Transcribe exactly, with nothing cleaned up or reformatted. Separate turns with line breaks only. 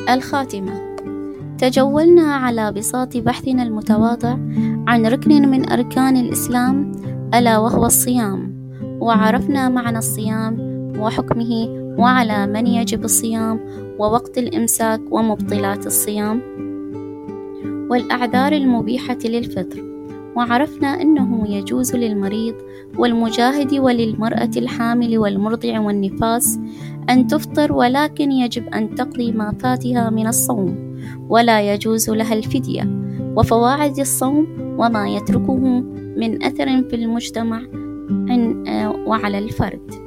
الخاتمة. تجولنا على بساط بحثنا المتواضع عن ركن من أركان الإسلام ألا وهو الصيام، وعرفنا معنى الصيام وحكمه وعلى من يجب الصيام ووقت الإمساك ومبطلات الصيام والأعذار المبيحة للفطر، وعرفنا أنه يجوز للمريض والمجاهد وللمرأة الحامل والمرضع والنفاس أن تفطر، ولكن يجب أن تقضي ما فاتها من الصوم، ولا يجوز لها الفدية، وفوائد الصوم وما يتركه من أثر في المجتمع وعلى الفرد.